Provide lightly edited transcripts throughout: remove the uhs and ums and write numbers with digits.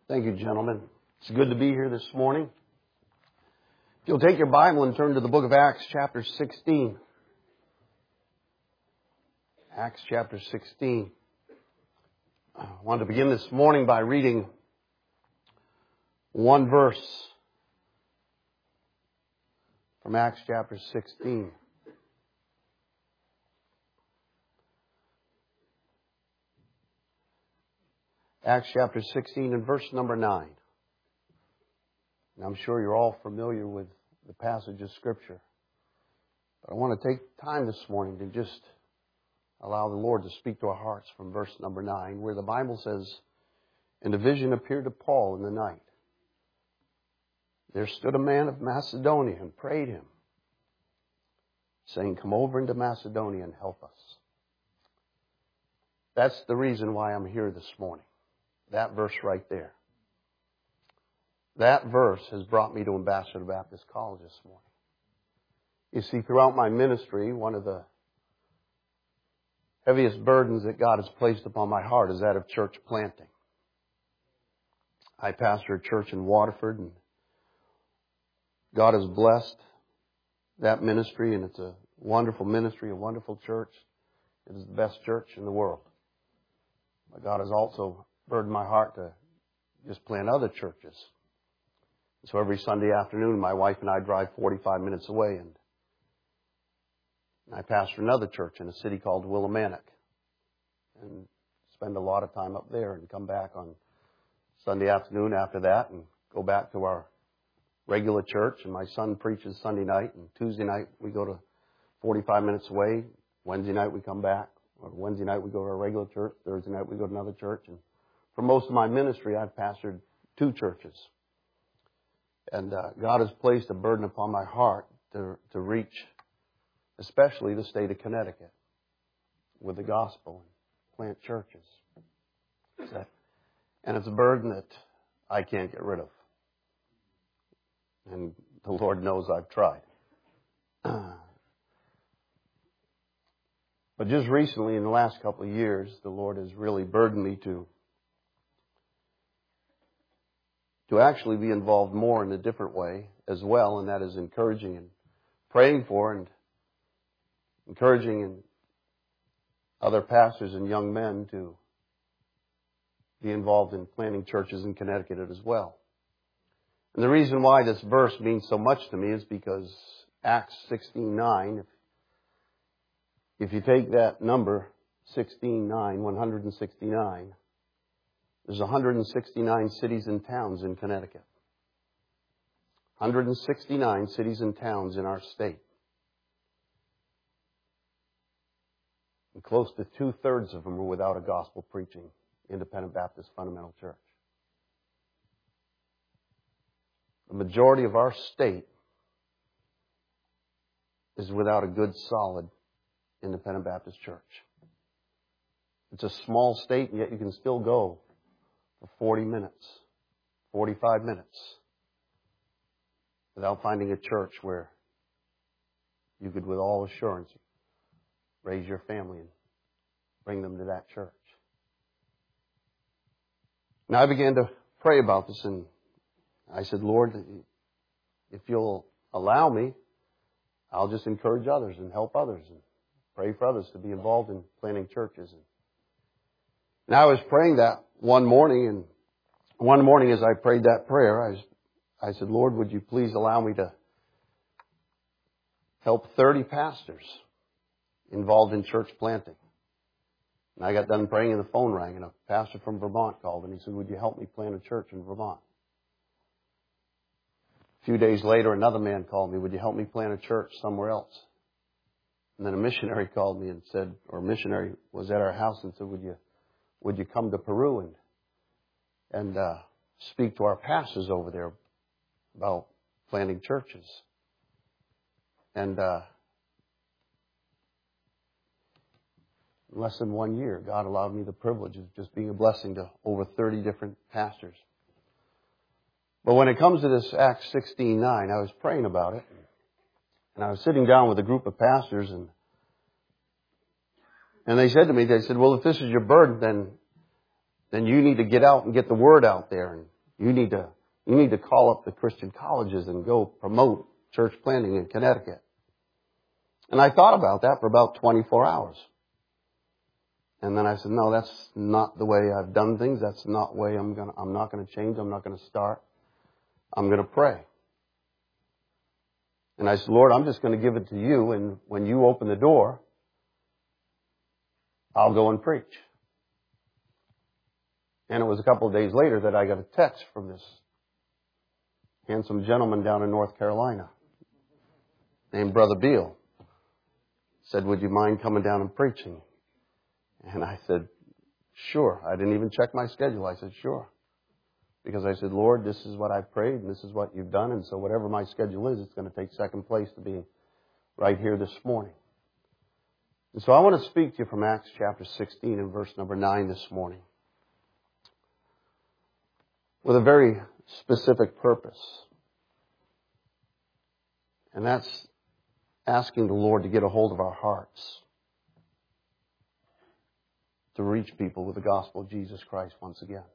Thank you, gentlemen. It's good to be here this morning. If you'll take your Bible and turn to the book of Acts, chapter 16. Acts chapter 16. I wanted to begin this morning by reading one verse from Acts chapter 16. Acts chapter 16 and verse number 9. And I'm sure you're all familiar with the passage of Scripture. But I want to take time this morning to just allow the Lord to speak to our hearts from verse number 9, where the Bible says, "And a vision appeared to Paul in the night. There stood a man of Macedonia and prayed him, saying, 'Come over into Macedonia and help us.'" That's the reason why I'm here this morning. That verse right there. That verse has brought me to Ambassador Baptist College this morning. You see, throughout my ministry, one of the heaviest burdens that God has placed upon my heart is that of church planting. I pastor a church in Waterford, and God has blessed that ministry, and it's a wonderful ministry, a wonderful church. It is the best church in the world. But God has also burdened my heart to just plant other churches. So every Sunday afternoon, my wife and I drive 45 minutes away, and I pastor another church in a city called Willimantic, and spend a lot of time up there and come back on Sunday afternoon after that and go back to our regular church. And my son preaches Sunday night, and Tuesday night we go to 45 minutes away. Wednesday night we come back, or Wednesday night we go to our regular church. Thursday night we go to another church. And for most of my ministry, I've pastored 2 churches. And God has placed a burden upon my heart to reach, especially the state of Connecticut, with the gospel and plant churches. And it's a burden that I can't get rid of. And the Lord knows I've tried. But just recently, in the last couple of years, the Lord has really burdened me to actually be involved more in a different way as well, and that is encouraging and praying for and encouraging other pastors and young men to be involved in planting churches in Connecticut as well. And the reason why this verse means so much to me is because Acts 16:9, if you take that number, 16:9, 169, there's 169 cities and towns in Connecticut. 169 cities and towns in our state. And close to 2/3 of them are without a gospel preaching Independent Baptist Fundamental Church. The majority of our state is without a good, solid Independent Baptist church. It's a small state, and yet you can still go for 40 minutes, 45 minutes, without finding a church where you could, with all assurance, raise your family and bring them to that church. Now I began to pray about this, and I said, "Lord, if you'll allow me, I'll just encourage others and help others and pray for others to be involved in planting churches." And I was praying that one morning, and one morning as I prayed that prayer, I said, "Lord, would you please allow me to help 30 pastors involved in church planting?" And I got done praying and the phone rang, and a pastor from Vermont called, and he said, "Would you help me plant a church in Vermont?" A few days later, another man called me, "Would you help me plant a church somewhere else?" And then a missionary called me and said, or a missionary was at our house and said, would you come to Peru and speak to our pastors over there about planting churches? And in less than 1 year, God allowed me the privilege of just being a blessing to over 30 different pastors. But when it comes to this Acts 16:9, I was praying about it, and I was sitting down with a group of pastors, and they said, "Well, if this is your burden, then you need to get out and get the word out there You need to call up the Christian colleges and go promote church planting in Connecticut. And I thought about that for about 24 hours. And then I said, no, that's not the way I've done things. That's not the way I'm not going to change. I'm not going to start. I'm going to pray. And I said, Lord, I'm just going to give it to you. And when you open the door, I'll go and preach. And it was a couple of days later that I got a text from this handsome gentleman down in North Carolina named Brother Beal. Said, would you mind coming down and preaching? And I said, sure. I didn't even check my schedule. I said, sure. Because I said, Lord, this is what I've prayed and this is what you've done. And so whatever my schedule is, it's going to take second place to being right here this morning. And so I want to speak to you from Acts chapter 16 and verse number 9 this morning, with a very specific purpose. And that's asking the Lord to get a hold of our hearts, to reach people with the gospel of Jesus Christ once again.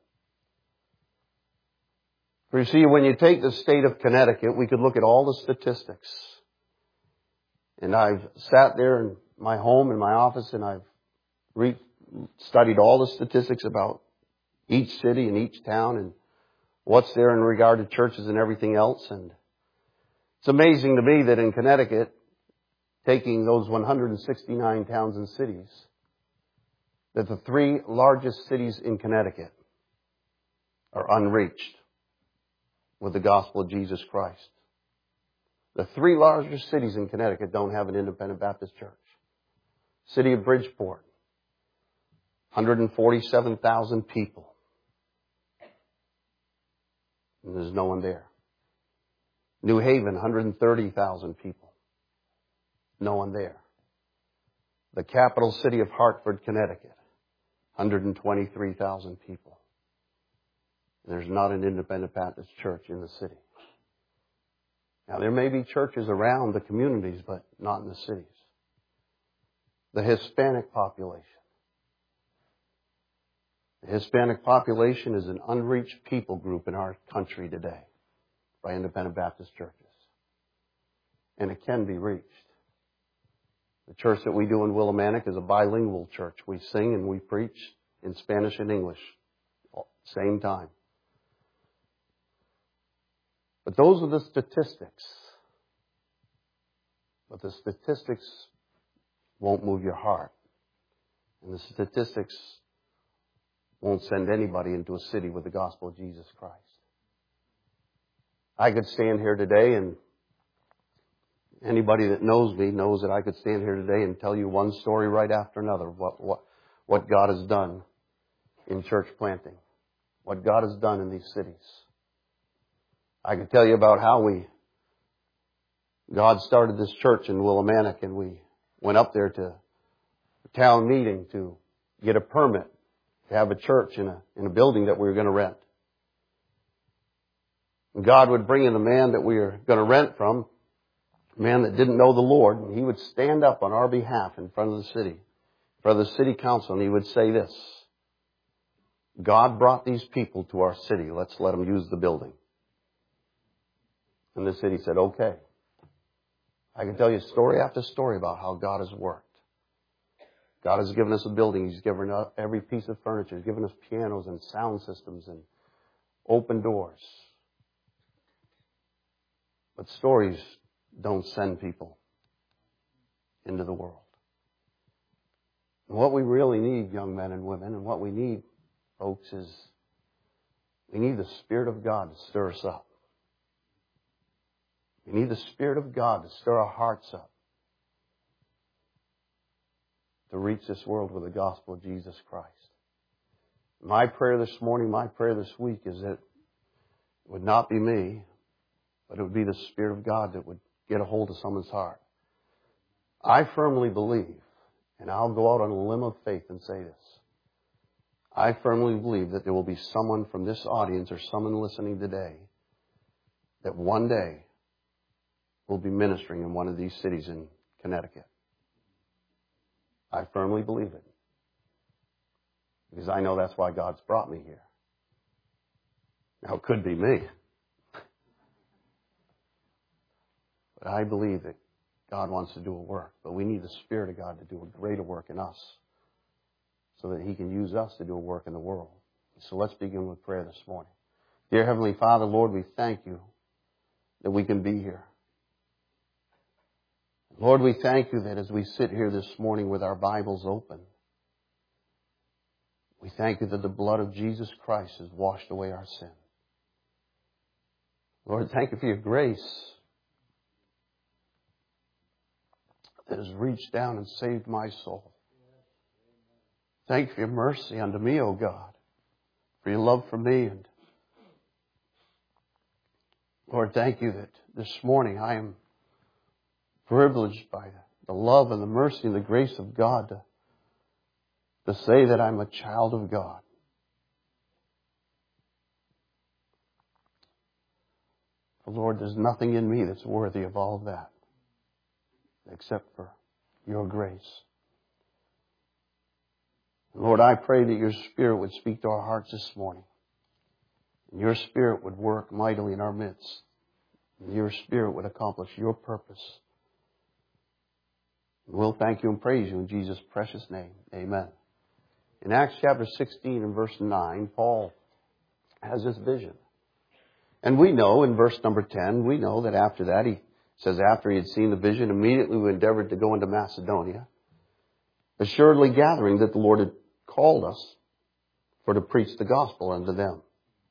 For you see, when you take the state of Connecticut, we could look at all the statistics. And I've sat there in my home, in my office, and I've studied all the statistics about each city and each town and what's there in regard to churches and everything else. And it's amazing to me that in Connecticut, taking those 169 towns and cities, that the 3 largest cities in Connecticut are unreached with the gospel of Jesus Christ. The 3 largest cities in Connecticut don't have an independent Baptist church. City of Bridgeport, 147,000 people. And there's no one there. New Haven, 130,000 people. No one there. The capital city of Hartford, Connecticut, 123,000 people. There's not an independent Baptist church in the city. Now, there may be churches around the communities, but not in the cities. The Hispanic population. The Hispanic population is an unreached people group in our country today by independent Baptist churches. And it can be reached. The church that we do in Willimantic is a bilingual church. We sing and we preach in Spanish and English same time. But those are the statistics. But the statistics won't move your heart. And the statistics won't send anybody into a city with the gospel of Jesus Christ. I could stand here today, and anybody that knows me knows that I could stand here today and tell you one story right after another of what God has done in church planting, what God has done in these cities. I could tell you about how God started this church in Willimantic, and we went up there to a town meeting to get a permit to have a church in a building that we were going to rent. And God would bring in a man that we were going to rent from, a man that didn't know the Lord, and he would stand up on our behalf in front of the city, in front of the city council, and he would say this: God brought these people to our city. Let's let them use the building. And the city said, okay. I can tell you story after story about how God has worked. God has given us a building. He's given us every piece of furniture. He's given us pianos and sound systems and open doors. But stories don't send people into the world. And what we really need, young men and women, and what we need, folks, is we need the Spirit of God to stir us up. We need the Spirit of God to stir our hearts up, to reach this world with the gospel of Jesus Christ. My prayer this morning, my prayer this week is that it would not be me, but it would be the Spirit of God that would get a hold of someone's heart. I firmly believe, and I'll go out on a limb of faith and say this, I firmly believe that there will be someone from this audience or someone listening today that one day will be ministering in one of these cities in Connecticut. I firmly believe it. Because I know that's why God's brought me here. Now, it could be me. But I believe that God wants to do a work. But we need the Spirit of God to do a greater work in us so that He can use us to do a work in the world. So let's begin with prayer this morning. Dear Heavenly Father, Lord, we thank You that we can be here. Lord, we thank You that as we sit here this morning with our Bibles open, we thank You that the blood of Jesus Christ has washed away our sin. Lord, thank You for Your grace that has reached down and saved my soul. Thank You for Your mercy unto me, O God, for Your love for me. And Lord, thank You that this morning I am privileged by the love and the mercy and the grace of God to say that I'm a child of God. For Lord, there's nothing in me that's worthy of all of that except for Your grace. Lord, I pray that Your Spirit would speak to our hearts this morning. And Your Spirit would work mightily in our midst. And Your Spirit would accomplish Your purpose. And we'll thank You and praise You in Jesus' precious name. Amen. In Acts chapter 16 and verse 9, Paul has this vision. And we know in verse number 10, we know that after that, he says after he had seen the vision, immediately we endeavored to go into Macedonia, assuredly gathering that the Lord had called us for to preach the gospel unto them.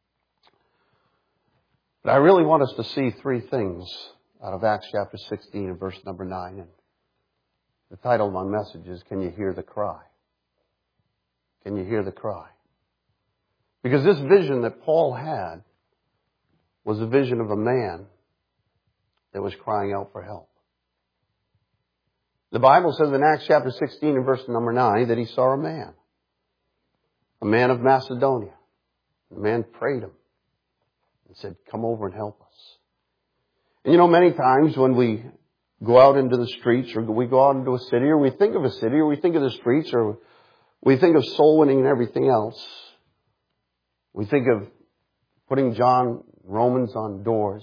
But I really want us to see three things out of Acts chapter 16 and verse number 9. And the title of my message is, Can You Hear the Cry? Can you hear the cry? Because this vision that Paul had was a vision of a man that was crying out for help. The Bible says in Acts chapter 16 and verse number 9 that he saw a man of Macedonia. The man prayed him and said, come over and help us. And you know, many times when we go out into the streets or we go out into a city or we think of a city or we think of the streets or we think of soul winning and everything else, we think of putting Romans on doors.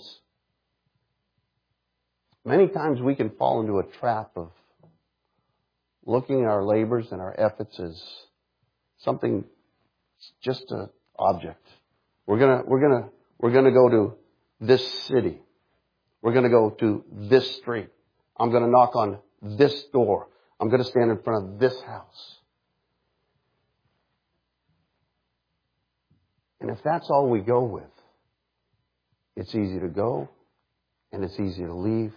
Many times we can fall into a trap of looking at our labors and our efforts as something, just an object. We're gonna go to this city. We're gonna go to this street. I'm gonna knock on this door. I'm gonna stand in front of this house. And if that's all we go with, it's easy to go and it's easy to leave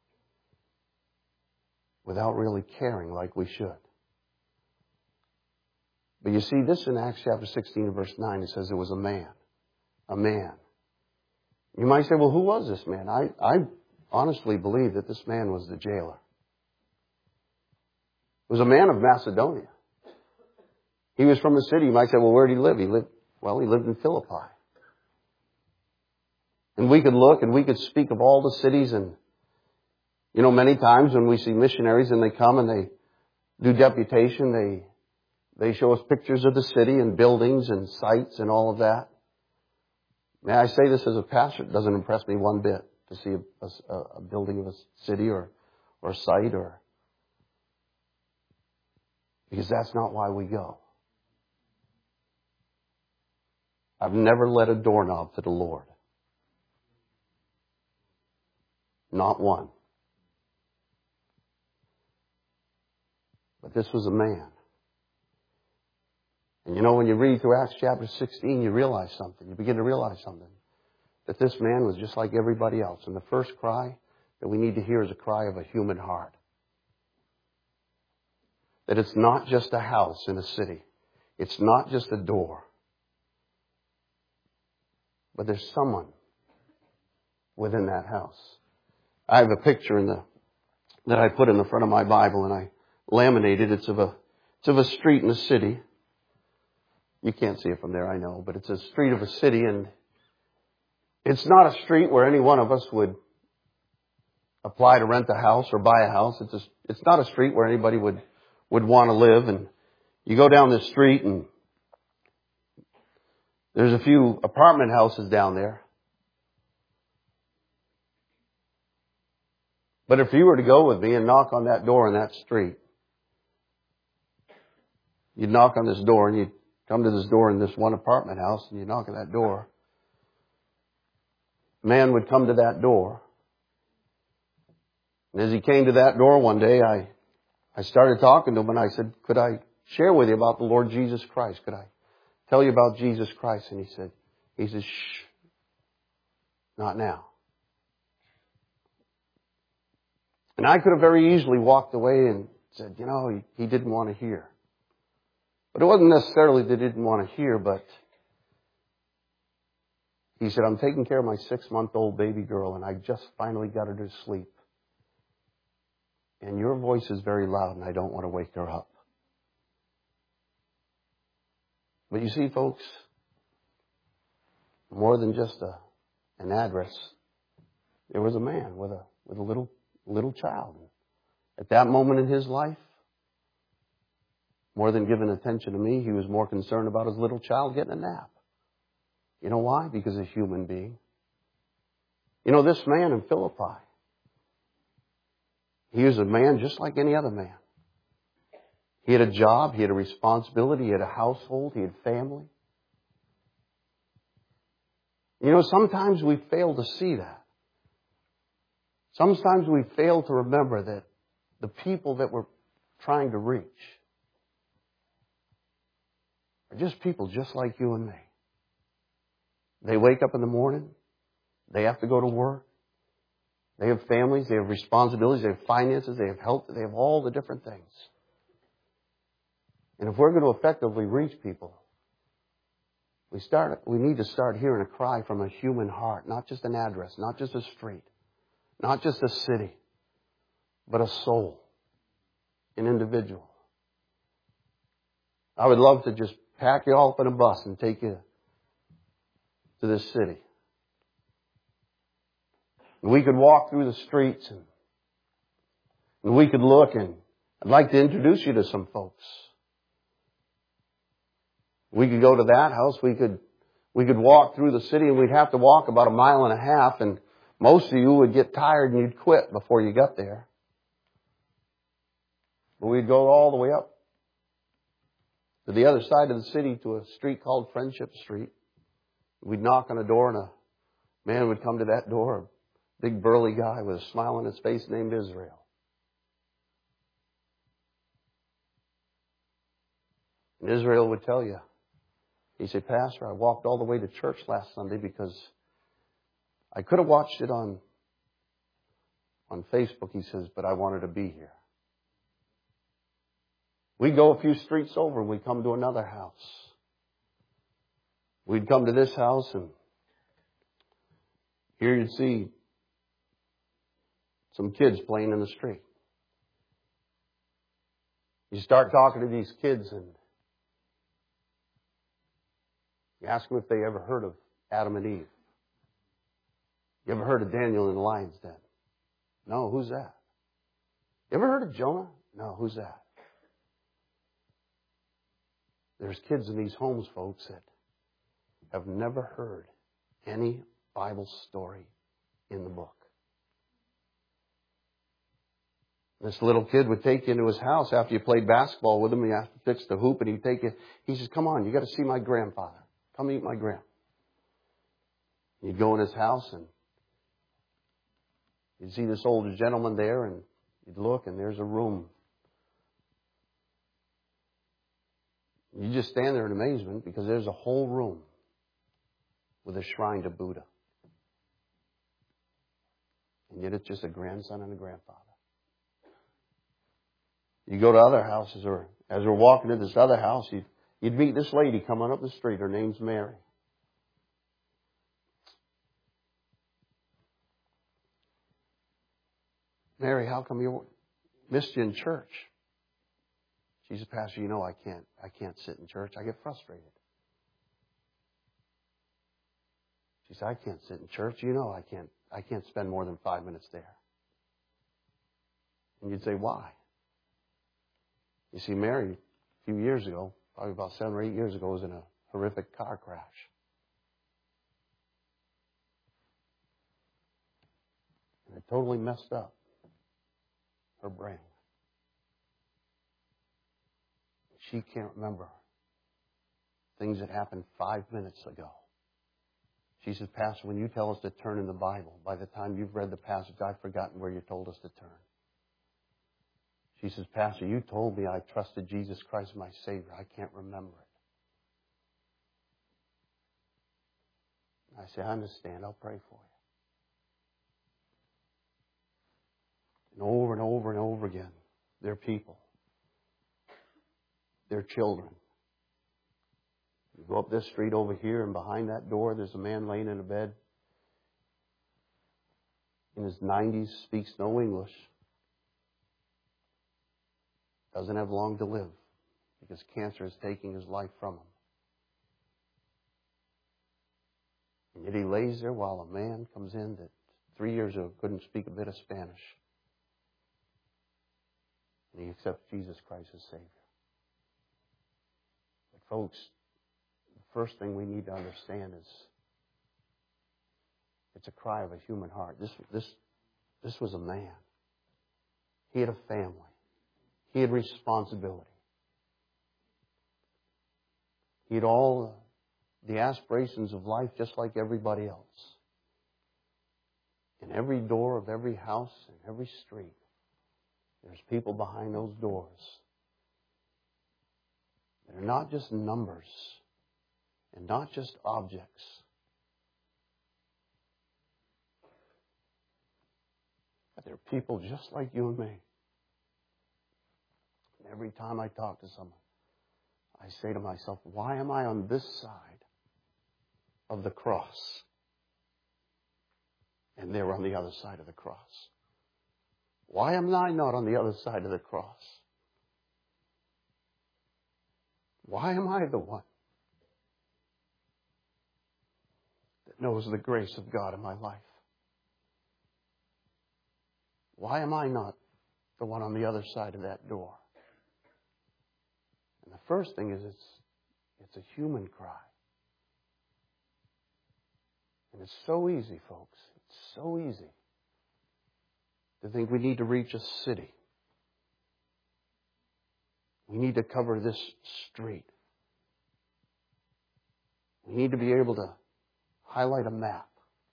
without really caring like we should. But you see, this in Acts chapter 16 verse 9, it says it was a man. A man. You might say, well, who was this man? I honestly believe that this man was the jailer. It was a man of Macedonia. He was from the city. You might say, well, where did he live? He lived in Philippi. And we could look and we could speak of all the cities, and you know, many times when we see missionaries and they come and they do deputation, they show us pictures of the city and buildings and sites and all of that. May I say this as a pastor, it doesn't impress me one bit to see a building of a city or a site, because that's not why we go. I've never led a doorknob to the Lord. Not one. But this was a man. And you know, when you read through Acts chapter 16, you realize something. You begin to realize something. That this man was just like everybody else. And the first cry that we need to hear is a cry of a human heart. That it's not just a house in a city. It's not just a door. But there's someone within that house. I have a picture that I put in the front of my Bible and I laminated. It's of a street in a city. You can't see it from there, I know, but it's a street of a city, and it's not a street where any one of us would apply to rent a house or buy a house. It's not a street where anybody would want to live. And you go down this street and There's a few apartment houses down there. But if you were to go with me and knock on that door in that street, you'd knock on this door and you'd come to this door in this one apartment house and you'd knock on that door. A man would come to that door. And as he came to that door one day, I started talking to him and I said, could I share with you about the Lord Jesus Christ? Could I tell you about Jesus Christ? And he said, shh, not now. And I could have very easily walked away and said, he didn't want to hear. But it wasn't necessarily that he didn't want to hear, but he said, I'm taking care of my 6-month-old baby girl and I just finally got her to sleep. And your voice is very loud and I don't want to wake her up. But you see, folks, more than just an address, there was a man with a little child. At that moment in his life, more than giving attention to me, he was more concerned about his little child getting a nap. You know why? Because he's a human being. This man in Philippi, he was a man just like any other man. He had a job, he had a responsibility, he had a household, he had family. Sometimes we fail to see that. Sometimes we fail to remember that the people that we're trying to reach are just people just like you and me. They wake up in the morning. They have to go to work. They have families. They have responsibilities. They have finances. They have health. They have all the different things. And if we're going to effectively reach people, we need to start hearing a cry from a human heart, not just an address, not just a street, not just a city, but a soul, an individual. I would love to just pack you all up in a bus and take you to this city. And we could walk through the streets and we could look, and I'd like to introduce you to some folks. We could go to that house. We could walk through the city and we'd have to walk about 1.5 miles, and most of you would get tired and you'd quit before you got there. But we'd go all the way up to the other side of the city to a street called Friendship Street. We'd knock on a door and a man would come to that door, a big burly guy with a smile on his face named Israel. And Israel would tell you, he said, Pastor, I walked all the way to church last Sunday because I could have watched it on Facebook, he says, but I wanted to be here. We'd go a few streets over and we'd come to another house. We'd come to this house and here you'd see some kids playing in the street. You start talking to these kids and you ask them if they ever heard of Adam and Eve. You ever heard of Daniel in the lion's den? No, who's that? You ever heard of Jonah? No, who's that? There's kids in these homes, folks, that have never heard any Bible story in the book. This little kid would take you into his house after you played basketball with him. He asked to fix the hoop, and he'd take you. He says, come on, you got to see my grandfather. Come meet my grandpa. You'd go in his house, and you'd see this older gentleman there, and you'd look, and there's a room. You just stand there in amazement because there's a whole room with a shrine to Buddha. And yet it's just a grandson and a grandfather. You go to other houses, or as we're walking to this other house, you'd meet this lady coming up the street. Her name's Mary. Mary, how come you missed you in church? She said, Pastor, I can't sit in church. I get frustrated. She said, I can't sit in church. I can't spend more than 5 minutes there. And you'd say, why? You see, Mary, a few years ago, probably about 7 or 8 years ago, was in a horrific car crash. had totally messed up her brain. She can't remember things that happened 5 minutes ago. She says, Pastor, when you tell us to turn in the Bible, by the time you've read the passage, I've forgotten where you told us to turn. She says, Pastor, you told me I trusted Jesus Christ as my Savior. I can't remember it. I say, I understand. I'll pray for you. And over and over again, they're people. They're children. You go up this street over here, and behind that door, there's a man laying in a bed. In his 90s, speaks no English. Doesn't have long to live because cancer is taking his life from him. And yet he lays there while a man comes in that 3 years ago couldn't speak a bit of Spanish. And he accepts Jesus Christ as Savior. But folks, the first thing we need to understand is it's a cry of a human heart. This was a man. He had a family. He had responsibility. He had all the aspirations of life just like everybody else. In every door of every house and every street, there's people behind those doors that are not just numbers and not just objects. But they're people just like you and me. And every time I talk to someone, I say to myself, why am I on this side of the cross? And they're on the other side of the cross. Why am I not on the other side of the cross? Why am I the one that knows the grace of God in my life? Why am I not the one on the other side of that door? And the first thing is it's a human cry. And it's so easy, folks. It's so easy to think we need to reach a city. We need to cover this street. We need to be able to highlight a map.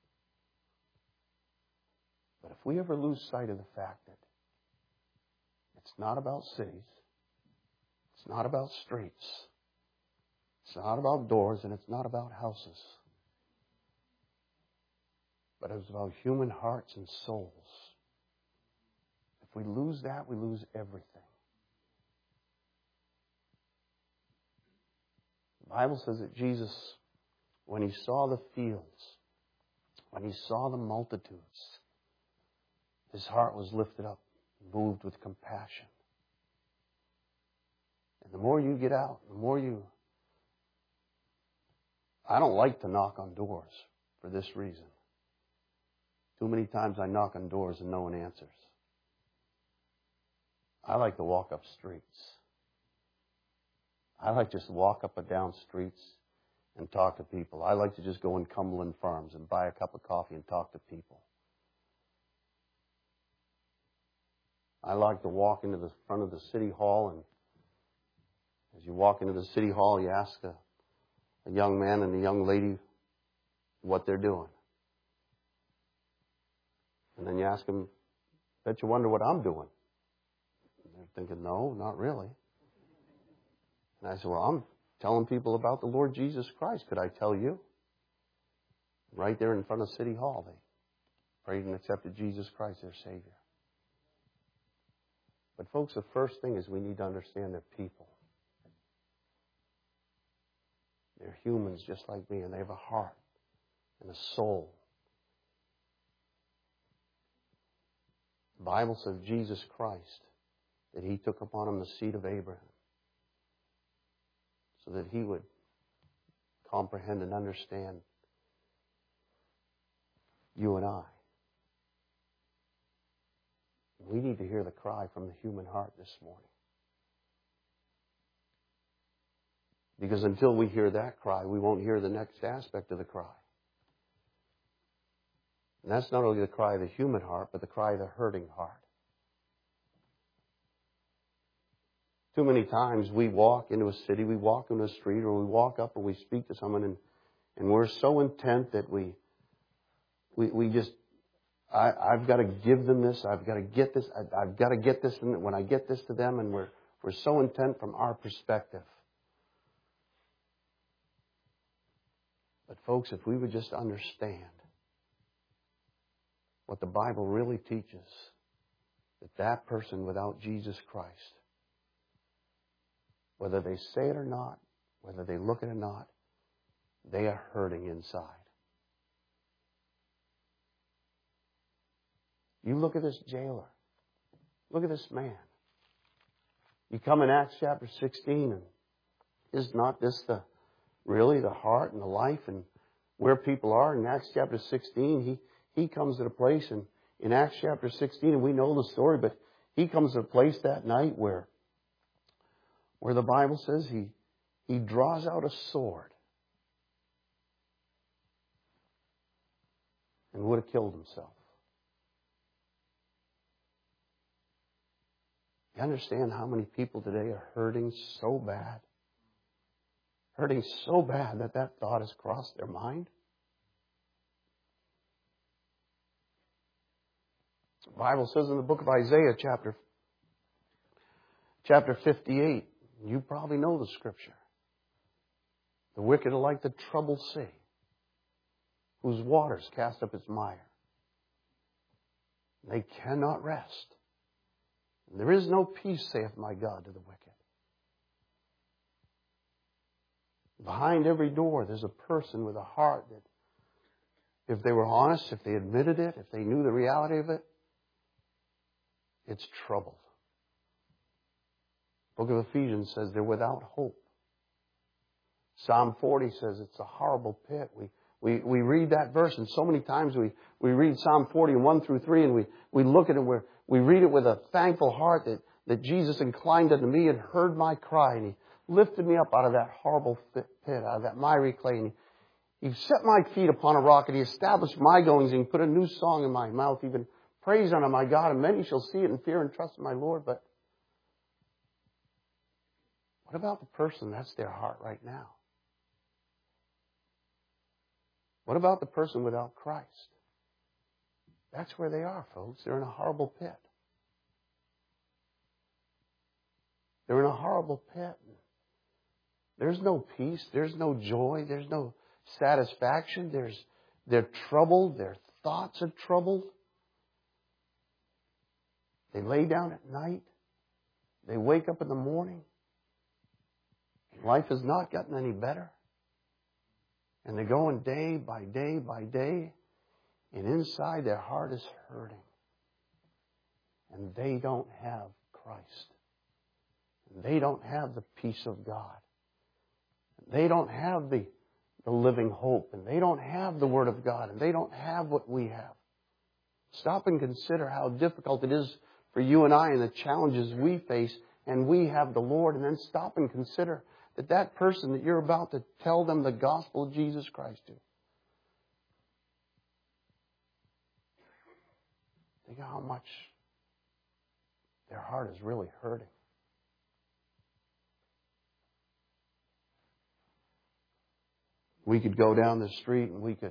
But if we ever lose sight of the fact that it's not about cities, it's not about streets, it's not about doors, and it's not about houses, but it's about human hearts and souls. If we lose that, we lose everything. The Bible says that Jesus, when He saw the fields, when He saw the multitudes, His heart was lifted up, moved with compassion. And the more you get out, the more you... I don't like to knock on doors for this reason. Too many times I knock on doors and no one answers. I like to walk up streets. I like to just walk up and down streets and talk to people. I like to just go in Cumberland Farms and buy a cup of coffee and talk to people. I like to walk into the front of the city hall, and as you walk into the city hall, you ask a young man and a young lady what they're doing. And then you ask them, bet you wonder what I'm doing. And they're thinking, no, not really. And I said, well, I'm telling people about the Lord Jesus Christ. Could I tell you? Right there in front of City Hall, they prayed and accepted Jesus Christ, their Savior. But folks, the first thing is we need to understand they're people. They're humans just like me, and they have a heart and a soul. The Bible says Jesus Christ, that He took upon Him the seed of Abraham so that He would comprehend and understand you and I. We need to hear the cry from the human heart this morning. Because until we hear that cry, we won't hear the next aspect of the cry. And that's not only the cry of the human heart, but the cry of the hurting heart. Too many times we walk into a city, we walk into a street, or we walk up or we speak to someone, and we're so intent that we just, I've got to give them this, I've got to get this, I've got to get this, and when I get this to them, and we're so intent from our perspective. But folks, if we would just understand what the Bible really teaches, that person without Jesus Christ, whether they say it or not, whether they look at it or not, they are hurting inside. You look at this jailer. Look at this man. You come in Acts chapter 16, and is not this really the heart and the life and where people are? In Acts chapter 16, he comes to a place, and in Acts chapter 16, and we know the story, but he comes to a place that night where the Bible says he draws out a sword and would have killed himself. You understand how many people today are hurting so bad? Hurting so bad that thought has crossed their mind? The Bible says in the book of Isaiah, chapter 58, you probably know the scripture. The wicked are like the troubled sea, whose waters cast up its mire. They cannot rest. And there is no peace, saith my God, to the wicked. Behind every door, there's a person with a heart that, if they were honest, if they admitted it, if they knew the reality of it, it's troubled. The book of Ephesians says they're without hope. Psalm 40 says it's a horrible pit. We read that verse, and so many times we read Psalm 40 1 through 3, and we look at it, we read it with a thankful heart that Jesus inclined unto me and heard my cry, and He lifted me up out of that horrible pit, out of that miry clay, and He set my feet upon a rock, and He established my goings, and He put a new song in my mouth, even praise unto my God, and many shall see it and fear and trust in my Lord. But what about the person that's their heart right now? What about the person without Christ? That's where they are, folks. They're in a horrible pit. They're in a horrible pit. There's no peace. There's no joy. There's no satisfaction. They're troubled. Their thoughts are troubled. They lay down at night. They wake up in the morning. Life has not gotten any better. And they're going day by day by day. And inside their heart is hurting. And they don't have Christ. And they don't have the peace of God. They don't have the living hope. And they don't have the Word of God. And they don't have what we have. Stop and consider how difficult it is for you and I and the challenges we face. And we have the Lord. And then stop and consider that person that you're about to tell them the gospel of Jesus Christ to. Think of how much their heart is really hurting. We could go down the street and we could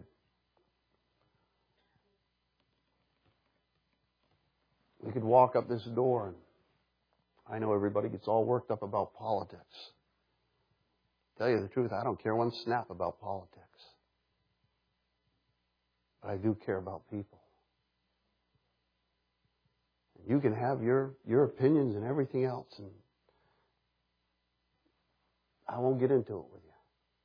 walk up this door, and I know everybody gets all worked up about politics. Tell you the truth, I don't care one snap about politics. But I do care about people. You can have your opinions and everything else, and I won't get into it with you.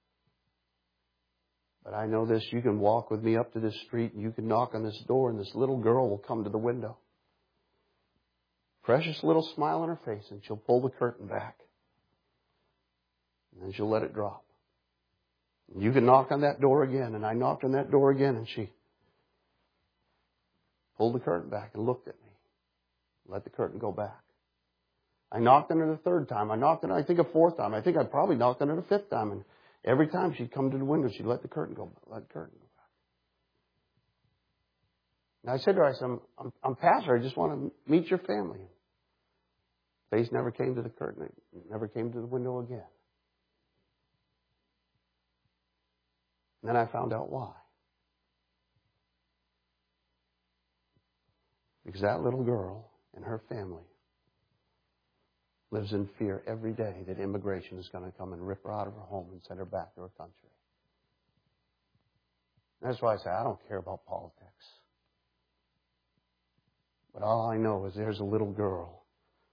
But I know this, you can walk with me up to this street, and you can knock on this door, and this little girl will come to the window. Precious little smile on her face, and she'll pull the curtain back. And then she'll let it drop. And you can knock on that door again, and I knocked on that door again, and she pulled the curtain back and looked at me. Let the curtain go back. I knocked on her the third time. I knocked on her, I think, a fourth time. I think I probably knocked on her the fifth time. And every time she'd come to the window, she'd let the curtain go back. And I said to her, I said, I'm pastor. I just want to meet your family. Face never came to the curtain. It never came to the window again. And then I found out why. Because that little girl and her family lives in fear every day that immigration is going to come and rip her out of her home and send her back to her country. And that's why I say I don't care about politics. But all I know is there's a little girl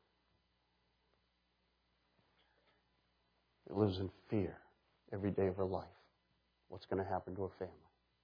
that lives in fear every day of her life. What's going to happen to her family?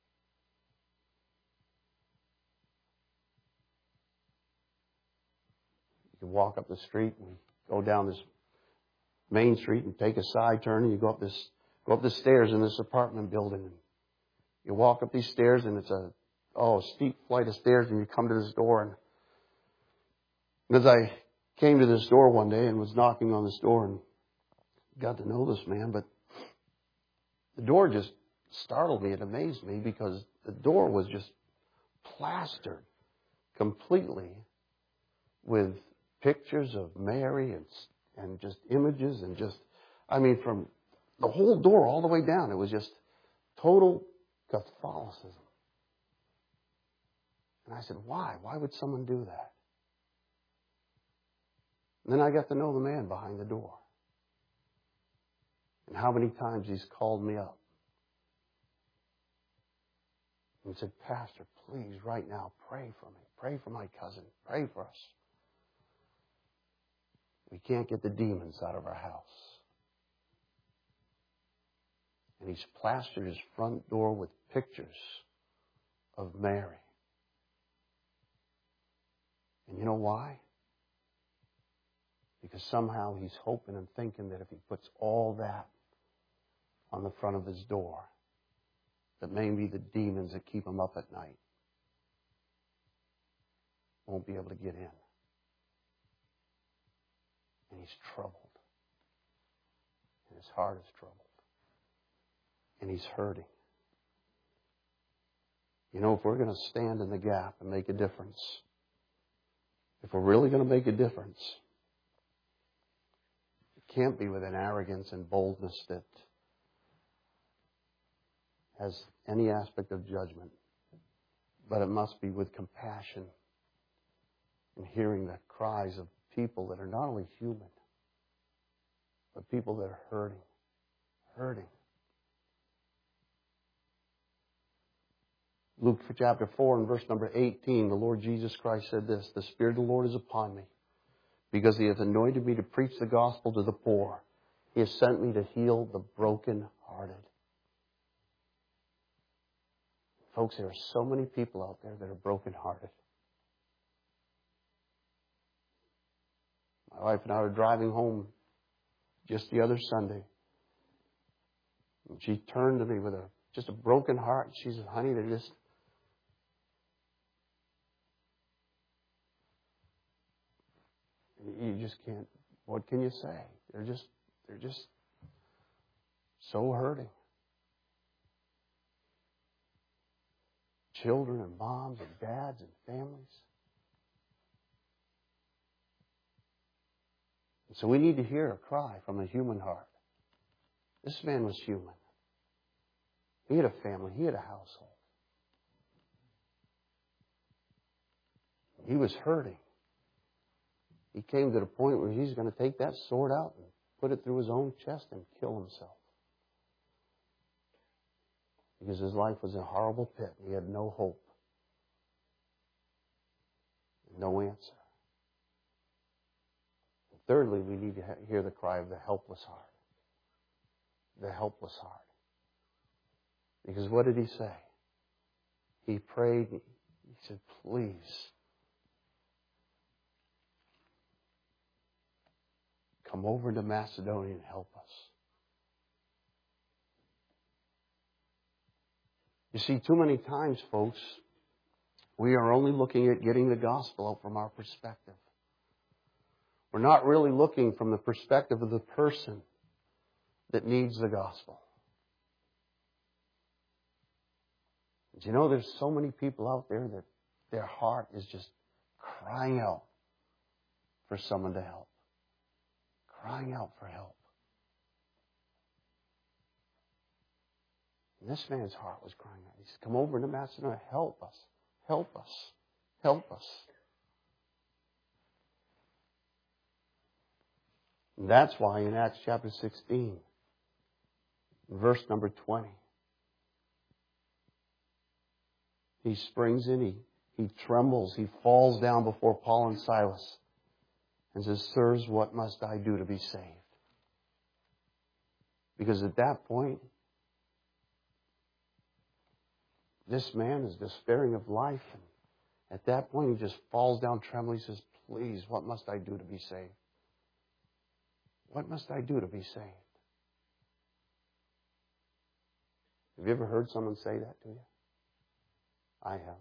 You can walk up the street and go down this main street and take a side turn, and you go up the stairs in this apartment building. And you walk up these stairs, and it's a steep flight of stairs, and you come to this door. And as I came to this door one day and was knocking on this door and got to know this man, but the door just startled me. It amazed me because the door was just plastered completely with pictures of Mary and just images and just, from the whole door all the way down, it was just total Catholicism. And I said, why? Why would someone do that? And then I got to know the man behind the door. And how many times he's called me up. And he said, Pastor, please, right now, pray for me. Pray for my cousin. Pray for us. We can't get the demons out of our house. And he's plastered his front door with pictures of Mary. And you know why? Because somehow he's hoping and thinking that if he puts all that on the front of his door, that maybe the demons that keep him up at night won't be able to get in. And he's troubled. And his heart is troubled. And he's hurting. You know, if we're going to stand in the gap and make a difference, if we're really going to make a difference, it can't be with an arrogance and boldness that has any aspect of judgment, but it must be with compassion and hearing the cries of people that are not only human, but people that are hurting. Luke chapter 4 and verse number 18, the Lord Jesus Christ said this, "The Spirit of the Lord is upon me, because He has anointed me to preach the gospel to the poor. He has sent me to heal the brokenhearted." Folks, there are so many people out there that are brokenhearted. My wife and I were driving home just the other Sunday. And she turned to me with just a broken heart. She said, "Honey, they're just..." You just can't... What can you say? They're just so hurting. Children and moms and dads and families. And so we need to hear a cry from a human heart. This man was human. He had a family. He had a household. He was hurting. He came to the point where he's going to take that sword out and put it through his own chest and kill himself. Because his life was a horrible pit. He had no hope. No answer. And thirdly, we need to hear the cry of the helpless heart. The helpless heart. Because what did he say? He prayed. He said, "Please, come over to Macedonia and help us." You see, too many times, folks, we are only looking at getting the gospel out from our perspective. We're not really looking from the perspective of the person that needs the gospel. Do you know there's so many people out there that their heart is just crying out for someone to help. Crying out for help. And this man's heart was crying out. He said, come over to Macedonia, help us, help us, help us. And that's why in Acts chapter 16, verse number 20, he springs in, he trembles, he falls down before Paul and Silas and says, sirs, what must I do to be saved? Because at that point, this man is despairing of life. And at that point, he just falls down trembling. He says, please, what must I do to be saved? What must I do to be saved? Have you ever heard someone say that to you? I have.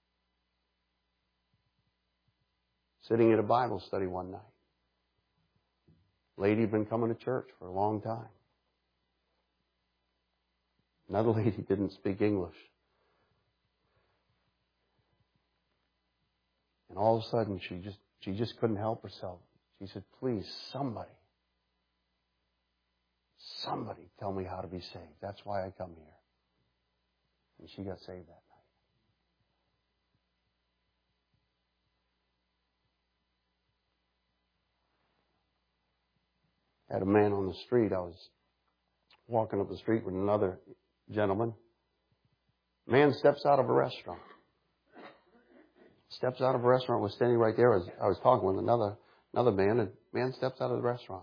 Sitting at a Bible study one night. Lady had been coming to church for a long time. Another lady didn't speak English. And all of a sudden, she just couldn't help herself. She said, please, somebody tell me how to be saved. That's why I come here. And she got saved that night. I had a man on the street. I was walking up the street with another gentleman. Man steps out of a restaurant. Steps out of a restaurant, was standing right there. I was talking with another man, and man steps out of the restaurant.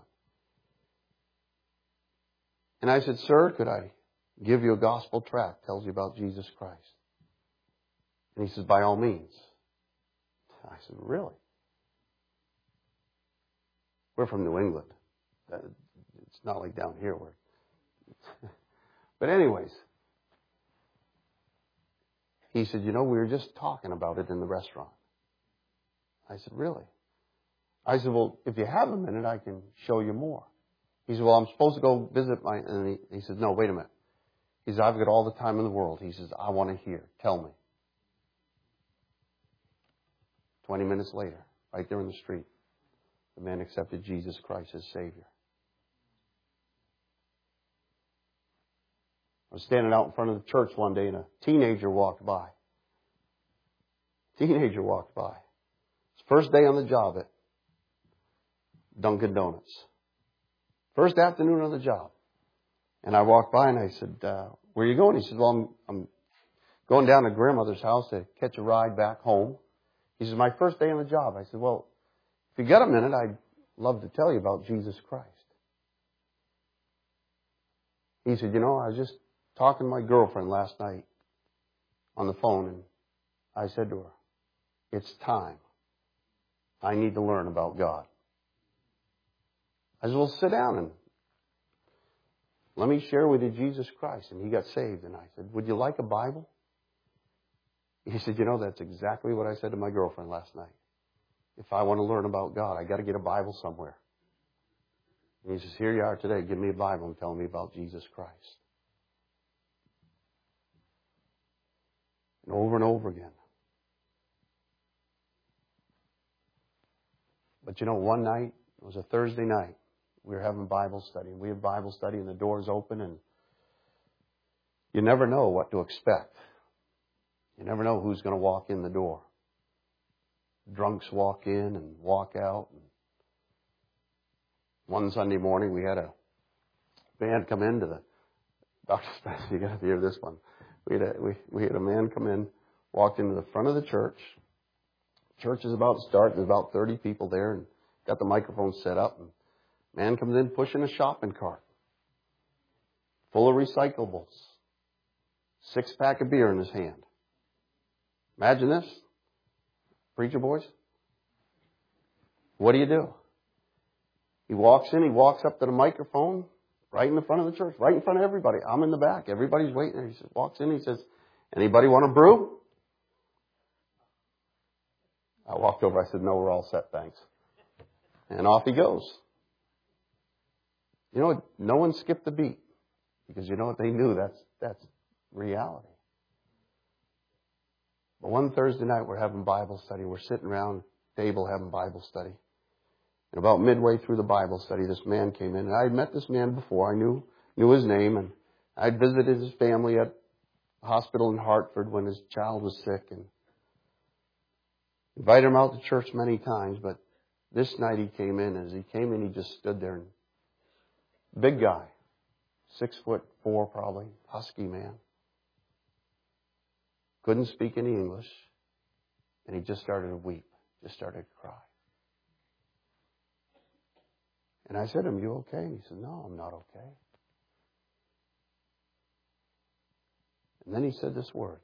And I said, sir, could I give you a gospel tract? Tells you about Jesus Christ. And he says, by all means. I said, really? We're from New England. It's not like down here where. But anyways, he said, we were just talking about it in the restaurant. I said, really? I said, well, if you have a minute, I can show you more. He said, well, I'm supposed to go visit and he said, no, wait a minute. He said, I've got all the time in the world. He says, I want to hear. Tell me. 20 minutes later, right there in the street, the man accepted Jesus Christ as Savior. I was standing out in front of the church one day and a teenager walked by. It's first day on the job at Dunkin' Donuts. First afternoon on the job. And I walked by and I said, where are you going? He said, well, I'm going down to grandmother's house to catch a ride back home. He said, my first day on the job. I said, well, if you got a minute, I'd love to tell you about Jesus Christ. He said, I was just talking to my girlfriend last night on the phone, and I said to her, it's time. I need to learn about God. I said, well, sit down and let me share with you Jesus Christ. And he got saved. And I said, would you like a Bible? He said, that's exactly what I said to my girlfriend last night. If I want to learn about God, I got to get a Bible somewhere. And he says, here you are today. Give me a Bible and tell me about Jesus Christ. And over again. But one night, it was a Thursday night, we were having Bible study. We have Bible study and the door's open and you never know what to expect. You never know who's going to walk in the door. Drunks walk in and walk out. One Sunday morning we had a man come into the Dr. Spencer, you got to hear this one. We had a man come in, walked into the front of the church. Church is about to start. There's about 30 people there and got the microphone set up. And man comes in pushing a shopping cart full of recyclables. 6-pack of beer in his hand. Imagine this. Preacher boys. What do? He walks in, he walks up to the microphone right in the front of the church, right in front of everybody. I'm in the back. Everybody's waiting there. He walks in, he says, anybody want a brew? I walked over, I said, no, we're all set, thanks. And off he goes. No one skipped a beat. Because they knew that's reality. But one Thursday night we're having Bible study. We're sitting around the table having Bible study. And about midway through the Bible study, this man came in. And I had met this man before. I knew his name. And I'd visited his family at a hospital in Hartford when his child was sick. And invited him out to church many times. But this night he came in. As he came in, he just stood there. And big guy. 6'4" probably. Husky man. Couldn't speak any English. And he just started to weep. Just started to cry. And I said to him, "You okay?" And he said, "No, I'm not okay." And then he said these words.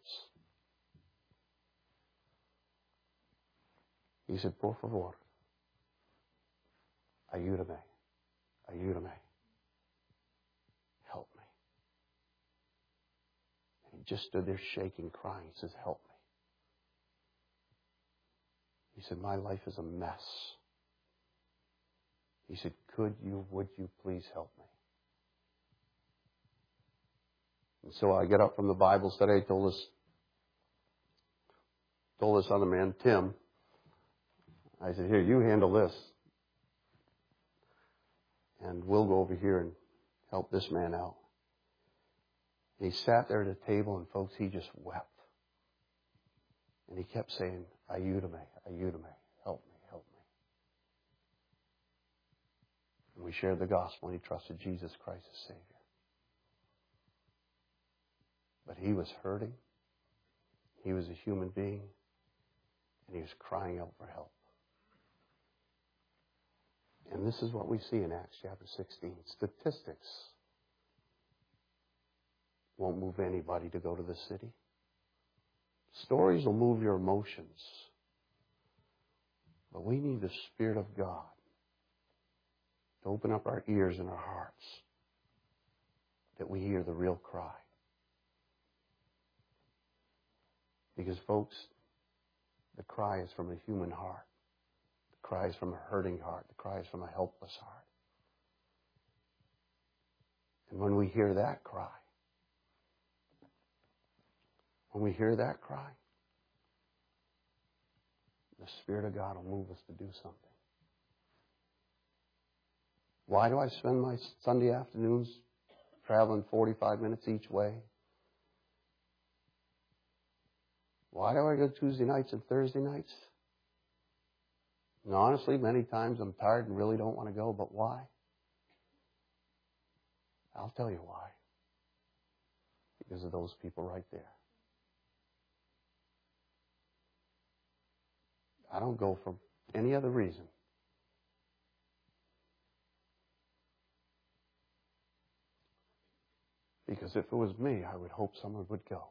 He said, "Por favor, ayúdame, ayúdame, help me." And he just stood there shaking, crying. He says, "Help me." He said, "My life is a mess." He said, would you please help me?" And so I get up from the Bible study. I told this other man, Tim, I said, "Here, you handle this. And we'll go over here and help this man out." And he sat there at a table, and folks, he just wept. And he kept saying, "Ayúdame, ayúdame, help me, help me." And we shared the gospel, and he trusted Jesus Christ as Savior. But he was hurting. He was a human being. And he was crying out for help. And this is what we see in Acts chapter 16. Statistics won't move anybody to go to the city. Stories will move your emotions. But we need the Spirit of God to open up our ears and our hearts that we hear the real cry. Because, folks, the cry is from a human heart. The cry is from a hurting heart. The cry is from a helpless heart. And when we hear that cry, the Spirit of God will move us to do something. Why do I spend my Sunday afternoons traveling 45 minutes each way? Why do I go Tuesday nights and Thursday nights? And honestly, many times I'm tired and really don't want to go, but why? I'll tell you why. Because of those people right there. I don't go for any other reason. Because if it was me, I would hope someone would go.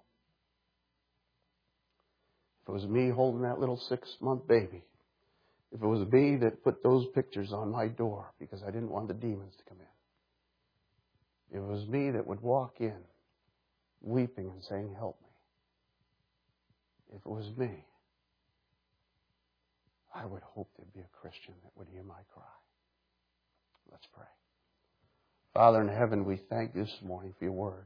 If it was me holding that little 6-month baby, if it was me that put those pictures on my door because I didn't want the demons to come in, if it was me that would walk in weeping and saying, "Help me," if it was me, I would hope there'd be a Christian that would hear my cry. Let's pray. Father in heaven, we thank you this morning for your word.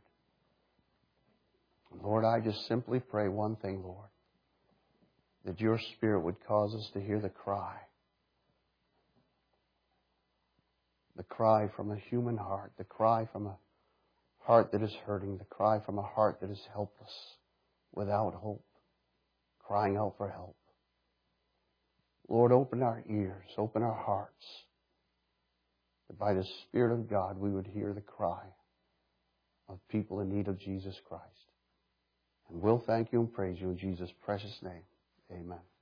Lord, I just simply pray one thing, Lord, that your Spirit would cause us to hear the cry from a human heart, the cry from a heart that is hurting, the cry from a heart that is helpless, without hope, crying out for help. Lord, open our ears, open our hearts, that by the Spirit of God we would hear the cry of people in need of Jesus Christ. And we'll thank you and praise you in Jesus' precious name. Amen.